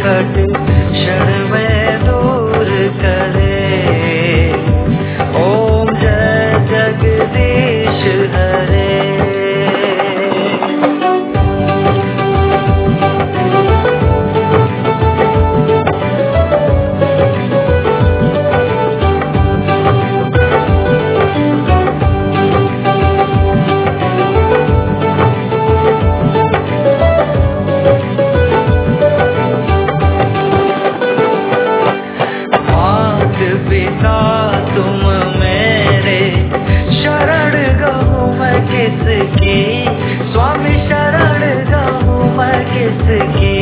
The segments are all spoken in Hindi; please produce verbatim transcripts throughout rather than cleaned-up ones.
संकट क्षण में दूर करे। ओम जय जगदीश हरे। पिता तुम मेरे शरण गहूँ मैं किसकी, स्वामी शरण गहूँ मैं किसकी।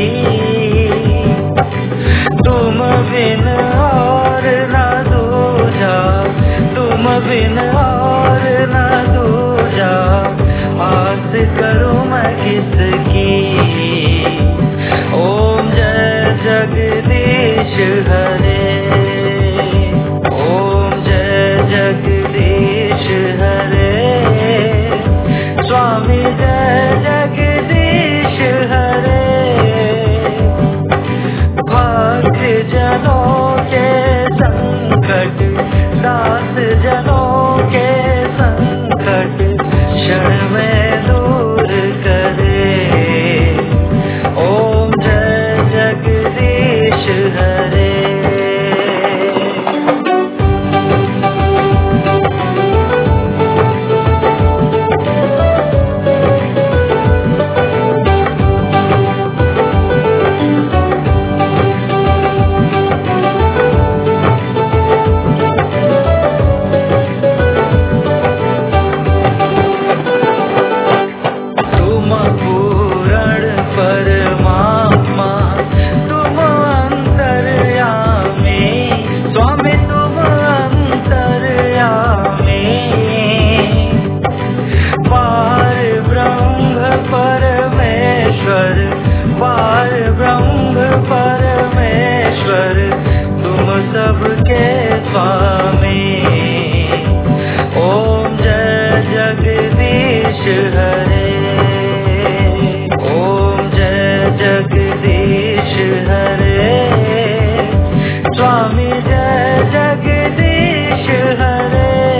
तुम बिन और न दूजा, तुम बिन और न दूजा, आस करूँ मैं किसकी। ओम जय जगदीश हरे। जगदीश हरे। स्वामी जय जगदीश हरे। भक्त जनों के संकट, दास जनों के संकट क्षण में दूर करे। ओम जय जगदीश हरे। सबके स्वामी। ओम जय जगदीश हरे। ओम जय जगदीश हरे। स्वामी जय जगदीश हरे।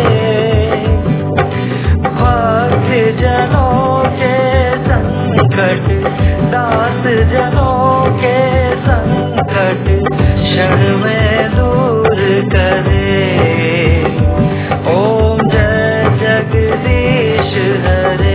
भक्त जनों के संकट, दास जनों के संकट क्षण में दूर करे। ओम जय जगदीश हरे।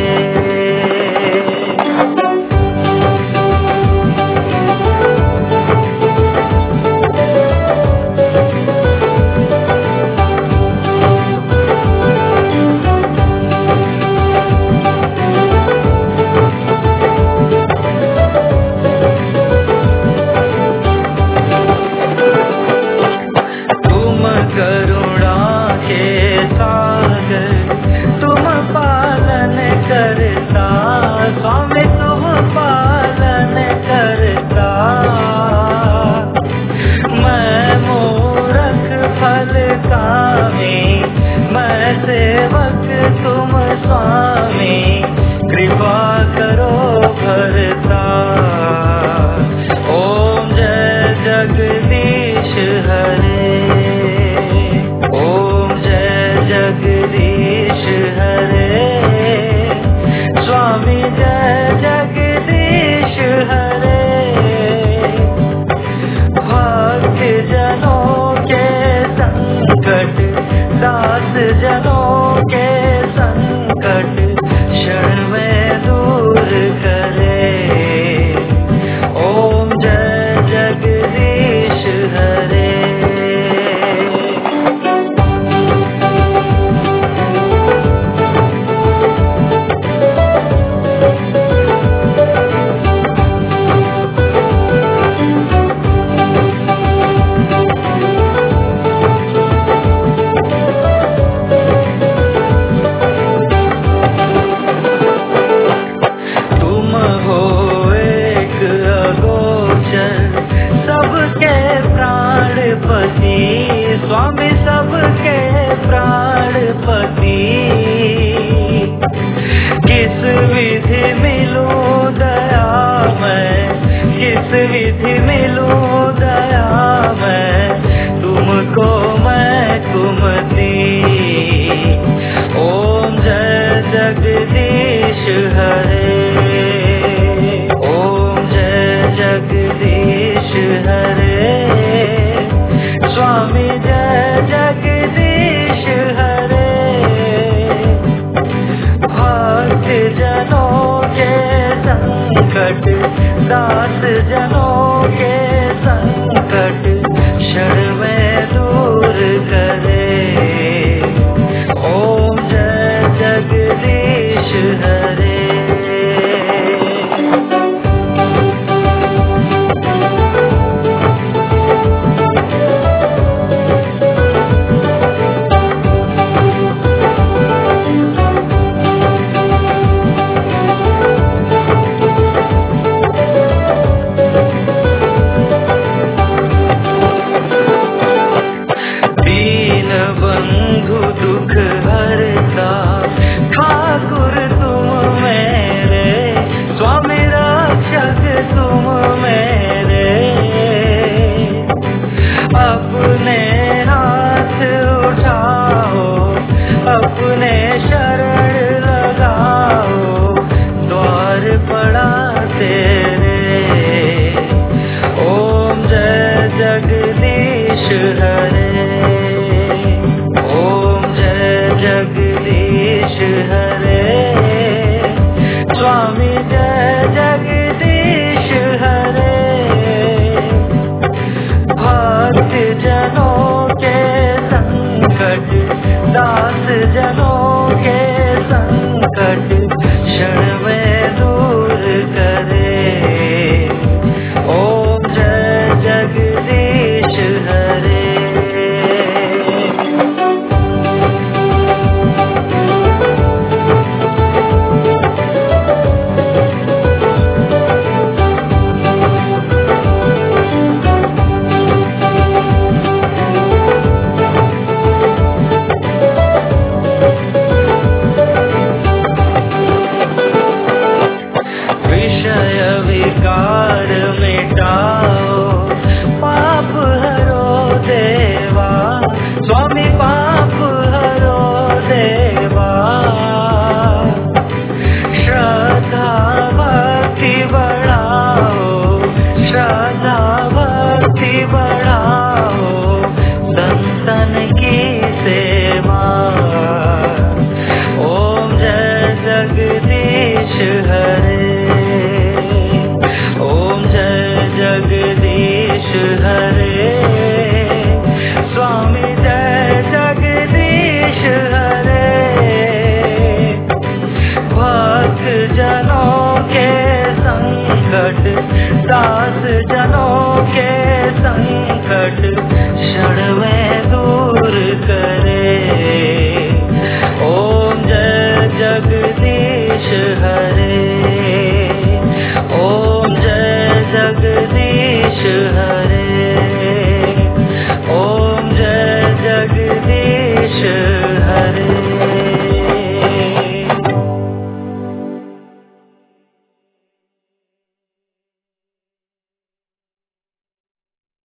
बड़ा तेरे। ओम जय जगदीश हरे, ओम जय जगदीश हरे, स्वामी जय जगदीश हरे। भक्त जनों के संकट, दास जनों के संकट क्षण में दूर करे। ओम जय जगदीश हरे। विकार मिटाओ, पाप हरो देवा, स्वामी पाप हरो देवा। श्रद्धा भक्ति बढ़ाओ, श्रद्धा भक्ति बढ़ाओ, संतन की सेवा। ओम जय जगदीश हरे, जगदीश हरे, स्वामी जय जगदीश हरे। भक्त जनों के संकट, दास जनों